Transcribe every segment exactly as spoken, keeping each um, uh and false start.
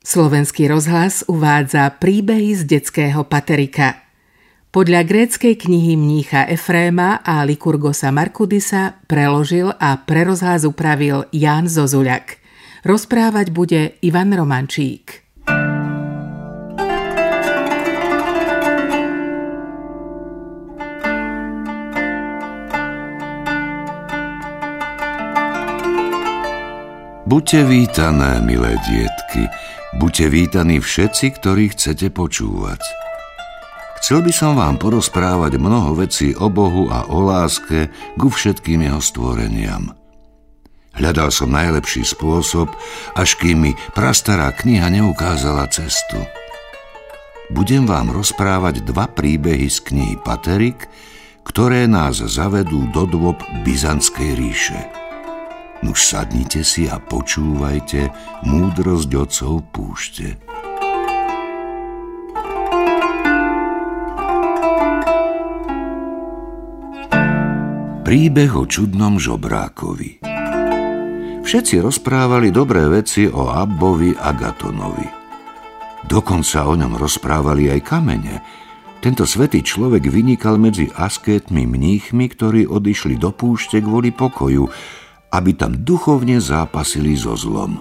Slovenský rozhlas uvádza príbehy z detského paterika. Podľa gréckej knihy mnícha Efréma a Lykurgosa Markudisa preložil a pre rozhlas upravil Ján Zozuľak. Rozprávať bude Ivan Romančík. Buďte vítané, milé dietky, buďte vítaní všetci, ktorí chcete počúvať. Chcel by som vám porozprávať mnoho vecí o Bohu a o láske ku všetkým jeho stvoreniam. Hľadal som najlepší spôsob, až kým mi prastará kniha neukázala cestu. Budem vám rozprávať dva príbehy z knihy Paterik, ktoré nás zavedú do dôb Byzantskej ríše. Nuž sadnite si a počúvajte múdrosť otcov púšte. Príbeh o čudnom žobrákovi. Všetci rozprávali dobré veci o Abbovi Agatonovi. Dokonca o ňom rozprávali aj kamene. Tento svätý človek vynikal medzi askétmi mníchmi, ktorí odišli do púšte kvôli pokoju, aby tam duchovne zápasili so zlom.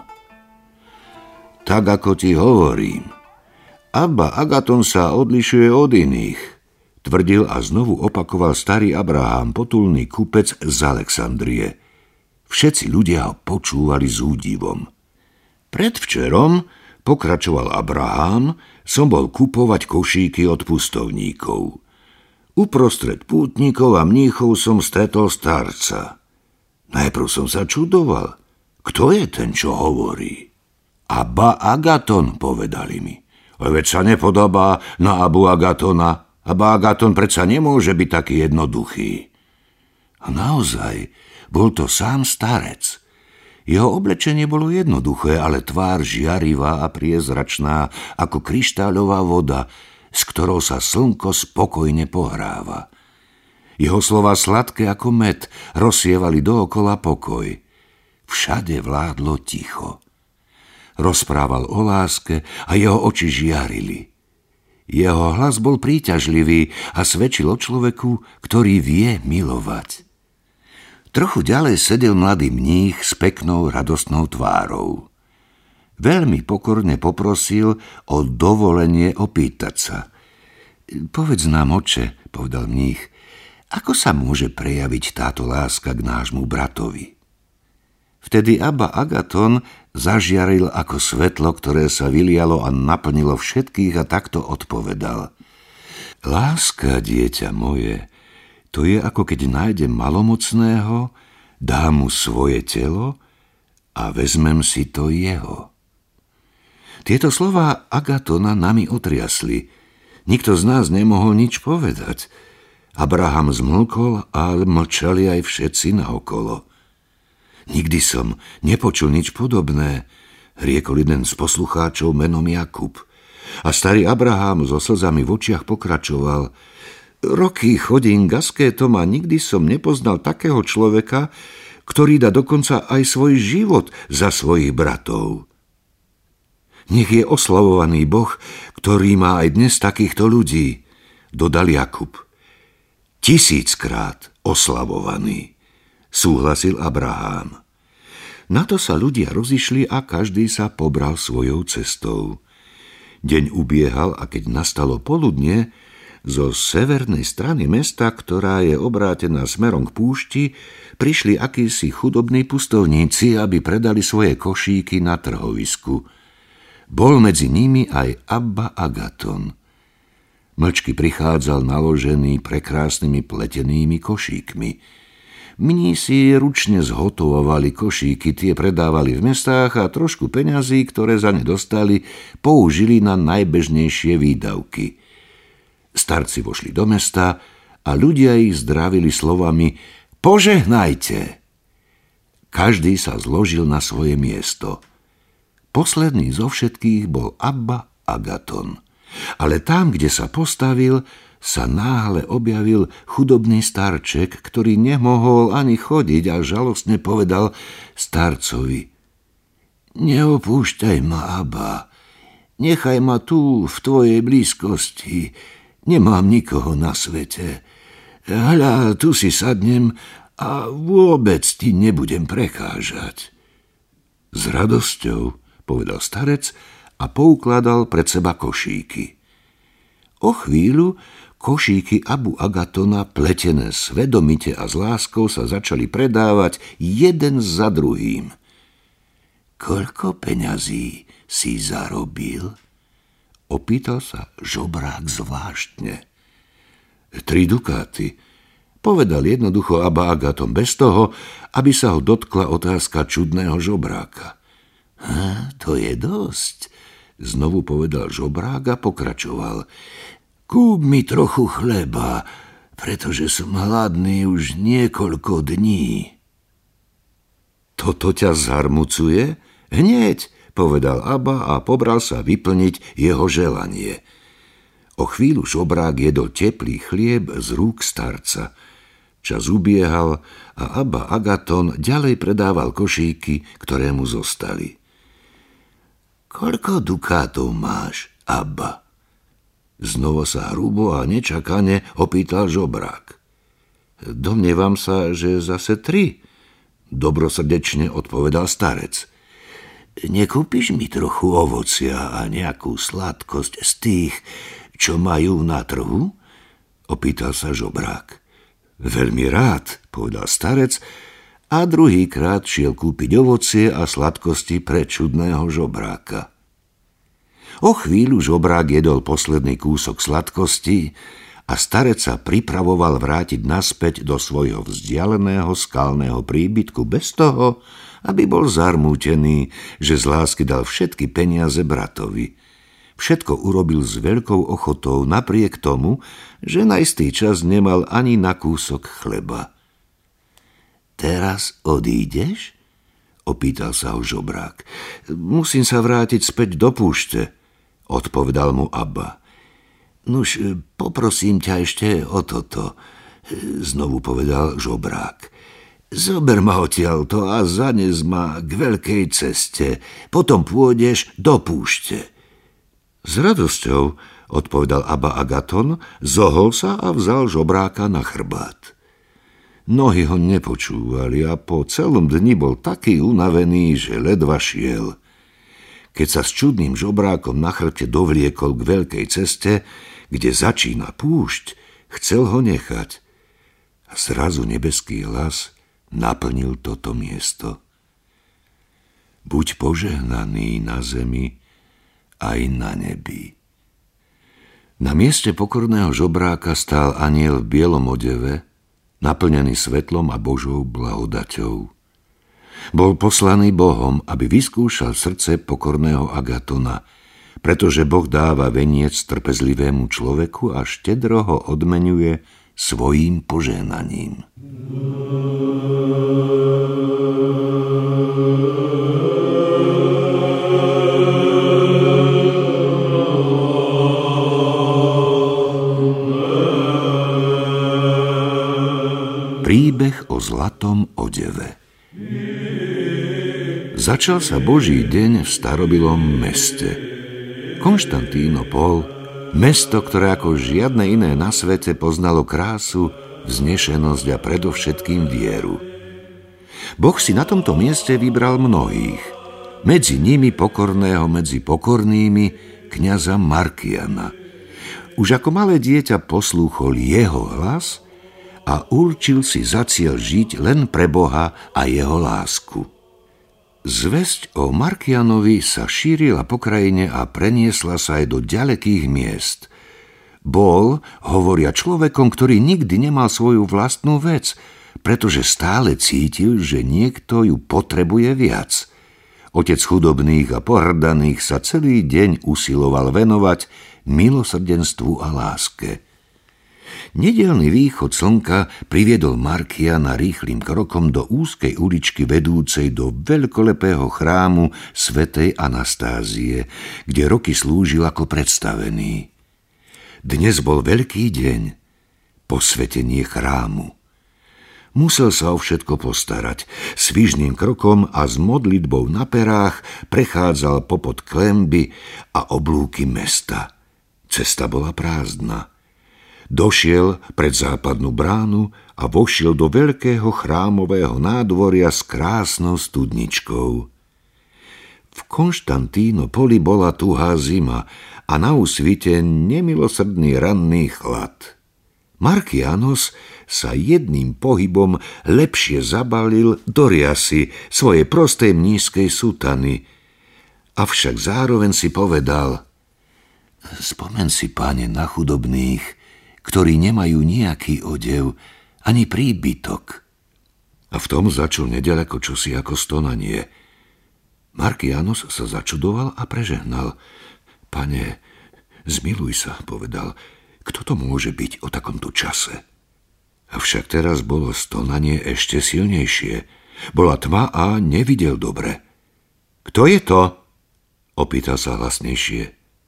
Tak ako ti hovorím, Abba Agaton sa odlišuje od iných, tvrdil a znovu opakoval starý Abraham, potulný kupec z Alexandrie. Všetci ľudia ho počúvali s údivom. Predvčerom, pokračoval Abraham, som bol kupovať košíky od pustovníkov. Uprostred pútnikov a mníchov som stretol starca. Najprv som sa čudoval. Kto je ten, čo hovorí? Abba Agaton, povedali mi. Veď sa nepodobá na Abu Agatona. Abba Agaton predsa nemôže byť taký jednoduchý. A naozaj, bol to sám starec. Jeho oblečenie bolo jednoduché, ale tvár žiarivá a priezračná ako kryštáľová voda, s ktorou sa slnko spokojne pohráva. Jeho slova sladké ako med rozsievali dookola pokoj. Všade vládlo ticho. Rozprával o láske a jeho oči žiarili. Jeho hlas bol príťažlivý a svedčil o človeku, ktorý vie milovať. Trochu ďalej sedel mladý mních s peknou radostnou tvárou. Veľmi pokorne poprosil o dovolenie opýtať sa. Povedz nám, oče, povedal mních, ako sa môže prejaviť táto láska k nášmu bratovi? Vtedy Abba Agaton zažiaril ako svetlo, ktoré sa vylialo a naplnilo všetkých a takto odpovedal. Láska, dieťa moje, to je ako keď nájdem malomocného, dám mu svoje telo a vezmem si to jeho. Tieto slová Agatona nami otriasli. Nikto z nás nemohol nič povedať. Abraham zmlkol a mlčali aj všetci naokolo. Nikdy som nepočul nič podobné, riekol jeden z poslucháčov menom Jakub. A starý Abraham so slzami v očiach pokračoval. Roky chodím k askétom a nikdy som nepoznal takého človeka, ktorý dá dokonca aj svoj život za svojich bratov. Nech je oslavovaný Boh, ktorý má aj dnes takýchto ľudí, dodal Jakub. Tisíckrát oslavovaný, súhlasil Abraham. Na to sa ľudia rozišli a každý sa pobral svojou cestou. Deň ubiehal a keď nastalo poludnie, zo severnej strany mesta, ktorá je obrátená smerom k púšti, prišli akísi chudobní pustovníci, aby predali svoje košíky na trhovisku. Bol medzi nimi aj Abba Agaton. Mlčky prichádzal naložený prekrásnymi pletenými košíkmi. Mnísi ručne zhotovovali košíky, tie predávali v mestách a trošku peňazí, ktoré za ne dostali, použili na najbežnejšie výdavky. Starci vošli do mesta a ľudia ich zdravili slovami Požehnajte! Každý sa zložil na svoje miesto. Posledný zo všetkých bol Abba Agaton. Ale tam, kde sa postavil, sa náhle objavil chudobný starček, ktorý nemohol ani chodiť a žalostne povedal starcovi: Neopúšťaj ma, Abba, Nechaj ma tu, v tvojej blízkosti. Nemám nikoho na svete. Hľa, tu si sadnem a vôbec ti nebudem prekážať. S radosťou, povedal starec a poukladal pred seba košíky. O chvíľu košíky Abu Agatona, pletené svedomite a s láskou, sa začali predávať jeden za druhým. Koľko peňazí si zarobil? Opýtal sa žobrák zvláštne. Tri dukáty, povedal jednoducho Aba Agaton bez toho, aby sa ho dotkla otázka čudného žobráka. Ha, to je dosť, znovu povedal žobrák a pokračoval. Kúp mi trochu chleba, pretože som hladný už niekoľko dní. Toto ťa zarmucuje? Hneď, povedal Aba a pobral sa vyplniť jeho želanie. O chvíľu žobrák jedol teplý chlieb z rúk starca. Čas ubiehal a Aba Agaton ďalej predával košíky, ktoré mu zostali. Koľko dukátov máš, Abba? Znovu sa hrubo a nečakane opýtal žobrák. Domnievam sa, že zase tri, dobrosrdečne odpovedal starec. Nekúpiš mi trochu ovocia a nejakú sladkosť z tých, čo majú na trhu? Opýtal sa žobrák. Veľmi rád, povedal starec a druhýkrát šiel kúpiť ovocie a sladkosti pre čudného žobráka. O chvíľu žobrák jedol posledný kúsok sladkosti a starec sa pripravoval vrátiť naspäť do svojho vzdialeného skalného príbytku bez toho, aby bol zarmútený, že z lásky dal všetky peniaze bratovi. Všetko urobil s veľkou ochotou napriek tomu, že na istý čas nemal ani na kúsok chleba. Teraz odídeš? Opýtal sa ho žobrák. Musím sa vrátiť späť do púšte, odpovedal mu Abba. Nuž, poprosím ťa ešte o toto, znovu povedal žobrák. Zober ma odtiaľto a zanes ma k veľkej ceste, potom pôjdeš do púšte. S radosťou, odpovedal Aba Agaton, zohol sa a vzal žobráka na chrbát. Nohy ho nepočúvali a po celom dni bol taký unavený, že ledva šiel. Keď sa s čudným žobrákom na chrbte dovliekol k veľkej ceste, kde začína púšť, chcel ho nechať. A zrazu nebeský hlas naplnil toto miesto. Buď požehnaný na zemi aj na nebi. Na mieste pokorného žobráka stál anjel v bielom odeve, naplnený svetlom a Božou blahodaťou. Bol poslaný Bohom, aby vyskúšal srdce pokorného Agatona, pretože Boh dáva veniec trpezlivému človeku a štedro ho odmenuje svojím požehnaním. Príbeh o zlatom odeve. Začal sa Boží deň v starobilom meste. Konštantínopol, mesto, ktoré ako žiadne iné na svete poznalo krásu, vznešenosť a predovšetkým vieru. Boh si na tomto mieste vybral mnohých. Medzi nimi pokorného medzi pokornými kňaza Markiana. Už ako malé dieťa poslúchol jeho hlas a určil si za cieľ žiť len pre Boha a jeho lásku. Zvesť o Markianovi sa šírila po krajine a preniesla sa aj do ďalekých miest. Bol, hovoria, človekom, ktorý nikdy nemal svoju vlastnú vec, pretože stále cítil, že niekto ju potrebuje viac. Otec chudobných a pohrdaných sa celý deň usiloval venovať milosrdenstvu a láske. Nedeľný východ slnka priviedol Markiana rýchlym krokom do úzkej uličky vedúcej do veľkolepého chrámu svätej Anastázie, kde roky slúžil ako predstavený. Dnes bol veľký deň, posvetenie chrámu. Musel sa o všetko postarať. Svižným krokom a s modlitbou na perách prechádzal popod klenby a oblúky mesta. Cesta bola prázdna. Došiel pred západnú bránu a vošiel do veľkého chrámového nádvoria s krásnou studničkou. V Konštantínopoli bola tuhá zima a na úsvite nemilosrdný ranný chlad. Markianos sa jedným pohybom lepšie zabalil do riasy svojej prostej mníšskej sutany, avšak zároveň si povedal: spomen si, páne, na chudobných, ktorí nemajú nejaký odev ani príbytok. A v tom začal neďaleko čosi ako stonanie. Markianos sa začudoval a prežehnal. Pane, zmiluj sa, povedal, kto to môže byť o takomto čase? Avšak teraz bolo stonanie ešte silnejšie. Bola tma a nevidel dobre. Kto je to? Opýtal sa hlasnejšie.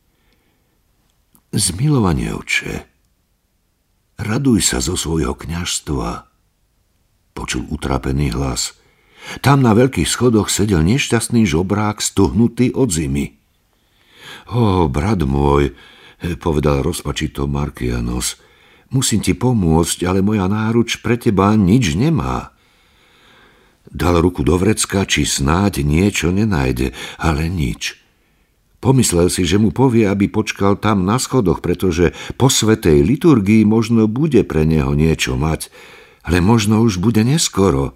Zmilovanie, oče, raduj sa zo svojho kňazstva, počul utrapený hlas. Tam na veľkých schodoch sedel nešťastný žobrák stuhnutý od zimy. Ó, brat môj, povedal rozpačito Markianos, musím ti pomôcť, ale moja náruč pre teba nič nemá. Dal ruku do vrecka, či snáď niečo nenájde, ale nič. Pomyslel si, že mu povie, aby počkal tam na schodoch, pretože po svätej liturgii možno bude pre neho niečo mať, ale možno už bude neskoro.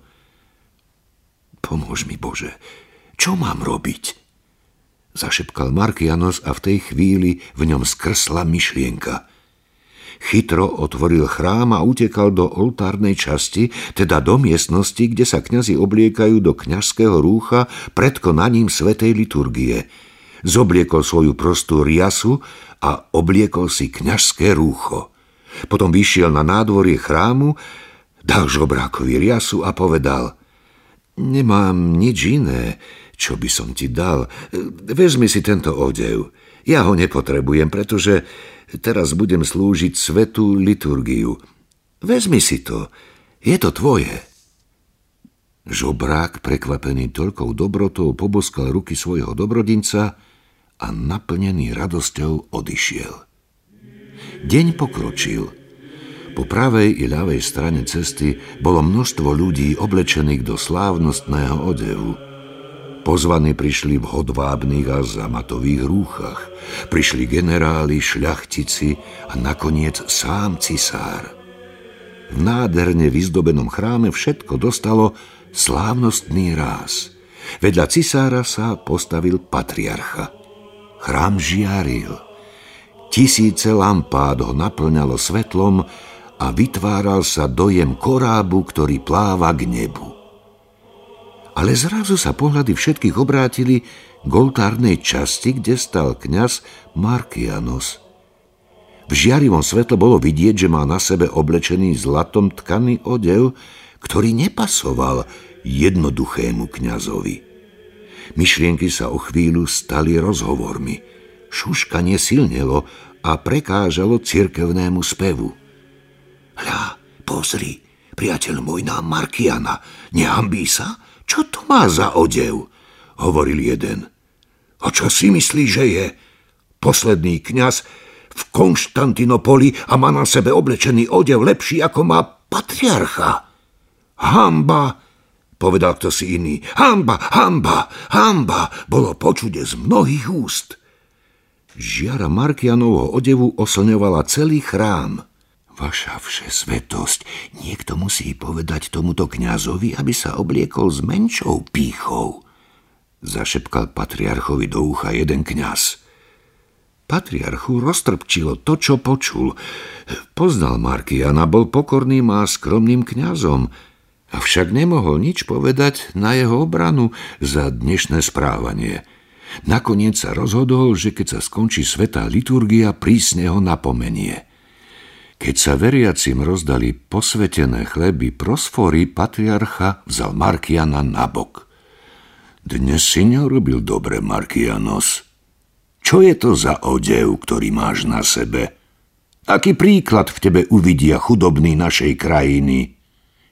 Pomôž mi, Bože, čo mám robiť? Zašepkal Markianos a v tej chvíli v ňom skrsla myšlienka. Chytro otvoril chrám a utekal do oltárnej časti, teda do miestnosti, kde sa kňazi obliekajú do kňazského rúcha pred konaním svätej liturgie. Zobliekol svoju prostú riasu a obliekol si kňazské rúcho. Potom vyšiel na nádvorie chrámu, dal žobrákovi riasu a povedal: nemám nič iné, čo by som ti dal. Vezmi si tento odev. Ja ho nepotrebujem, pretože teraz budem slúžiť svätú liturgiu. Vezmi si to, je to tvoje. Žobrák, prekvapený toľkou dobrotou, poboskal ruky svojho dobrodinca a naplnený radosťou odišiel. Deň pokročil. Po pravej i ľavej strane cesty bolo množstvo ľudí oblečených do slávnostného odevu. Pozvaní prišli v hodvábnych a zamatových rúchach. Prišli generáli, šľachtici a nakoniec sám cisár. V nádherne vyzdobenom chráme všetko dostalo slávnostný ráz. Vedľa cisára sa postavil patriarcha. Chrám žiaril. Tisíce lampád ho naplňalo svetlom a vytváral sa dojem korábu, ktorý pláva k nebu. Ale zrazu sa pohľady všetkých obrátili k oltárnej časti, kde stal kňaz Markianos. V žiarivom svetle bolo vidieť, že má na sebe oblečený zlatom tkaný odev, ktorý nepasoval jednoduchému kňazovi. Myšlienky sa o chvíľu stali rozhovormi. Šuškanie silnelo a prekážalo cirkevnému spevu. Hľa, pozri, priateľ môj, na Markiana, nehambí sa? Čo to má za odev? Hovoril jeden. A čo si myslí, že je? Posledný kňaz v Konštantínopoli a má na sebe oblečený odev lepší, ako má patriarcha. Hanba, povedal ktosi iný. Hanba, hanba, hanba, bolo počuť z mnohých úst. Žiara Markianovho odevu oslňovala celý chrám. Vaša všesvetosť, niekto musí povedať tomuto kňazovi, aby sa obliekol s menšou pýchou, zašepkal patriarchovi do ucha jeden kňaz. Patriarchu roztrpčilo to, čo počul. Poznal Markiana, bol pokorným a skromným kňazom, avšak nemohol nič povedať na jeho obranu za dnešné správanie. Nakoniec sa rozhodol, že keď sa skončí svätá liturgia, prísne ho napomenie. Keď sa veriacim rozdali posvetené chleby prosfory, patriarcha vzal Markiana nabok. Dnes si neurobil dobre, Markianos. Čo je to za odev, ktorý máš na sebe? Aký príklad v tebe uvidia chudobní našej krajiny?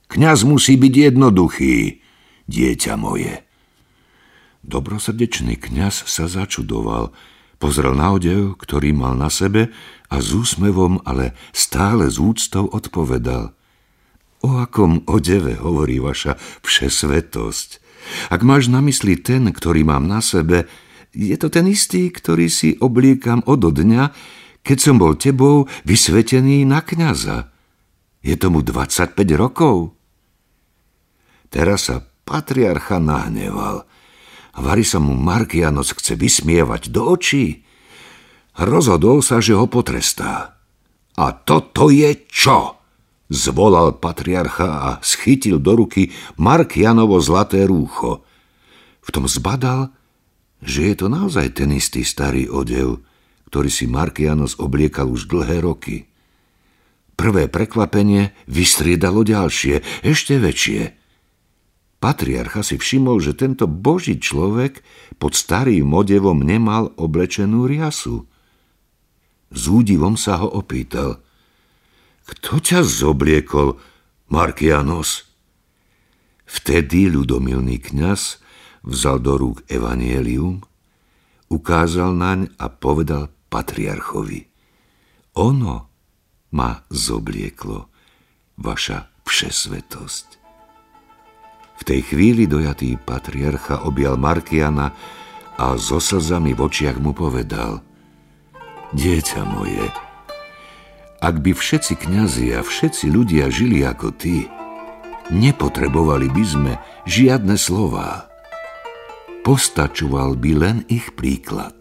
Kňaz musí byť jednoduchý, dieťa moje. Dobrosrdečný kňaz sa začudoval, pozrel na odev, ktorý mal na sebe a s úsmevom, ale stále s úctou odpovedal: O akom odeve hovorí vaša všesvetosť? Ak máš na mysli ten, ktorý mám na sebe, je to ten istý, ktorý si obliekam odo dňa, keď som bol tebou vysvetený na kňaza. Je tomu dvadsaťpäť rokov. Teraz sa patriarcha nahneval. Vari sa mu Markianos chce vysmievať do očí. Rozhodol sa, že ho potrestá. A toto je čo? Zvolal patriarcha a schytil do ruky Markianovo zlaté rúcho. V tom zbadal, že je to naozaj ten istý starý odev, ktorý si Markianos obliekal už dlhé roky. Prvé prekvapenie vystriedalo ďalšie, ešte väčšie. Patriarcha si všimol, že tento boží človek pod starým odevom nemal oblečenú riasu. S údivom sa ho opýtal: Kto ťa zobliekol, Markianos? Vtedy ľudomilný kňaz vzal do rúk evanjelium, ukázal naň a povedal patriarchovi: Ono ma zoblieklo, vaša všesvetosť. V tej chvíli dojatý patriarcha objal Markiana a so slzami v očiach mu povedal: Dieťa moje, ak by všetci kňazi a všetci ľudia žili ako ty, nepotrebovali by sme žiadne slová. Postačoval by len ich príklad.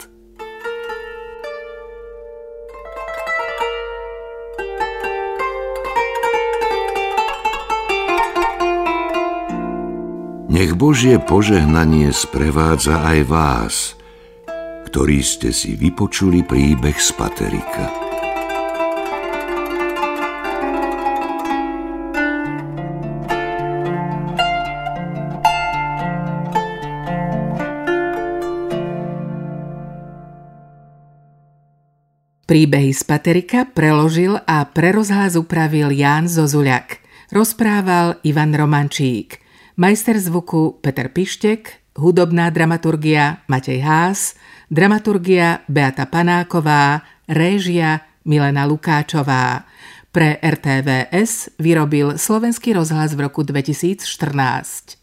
Nech Božie požehnanie sprevádza aj vás, ktorí ste si vypočuli príbeh z Paterika. Príbehy z Paterika preložil a pre rozhlas upravil Ján Zozuľak. Rozprával Ivan Romančík. Majster zvuku Peter Pištek, hudobná dramaturgia Matej Hás, dramaturgia Beata Panáková, réžia Milena Lukáčová. Pre er té vé es vyrobil Slovenský rozhlas v roku dvetisícštrnásť.